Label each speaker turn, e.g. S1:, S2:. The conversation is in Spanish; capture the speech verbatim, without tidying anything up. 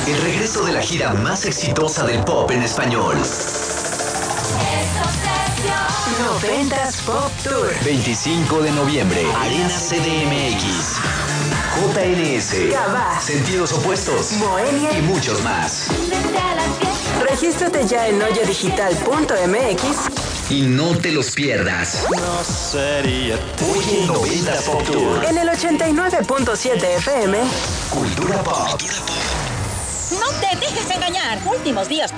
S1: El regreso de la gira más exitosa del pop en español.
S2: noventas Pop Tour.
S1: veinticinco de noviembre. Arena C D M X. J N S.
S2: Cabá.
S1: Sentidos Opuestos.
S2: Moenia.
S1: Y muchos más.
S2: Regístrate ya en hoyodigital punto m x
S1: y no te los pierdas.
S3: No sería
S1: Hoy en noventas Pop Tour.
S2: En el ochenta y nueve punto siete F M.
S1: Cultura Pop.
S4: No te dejes engañar. Últimos días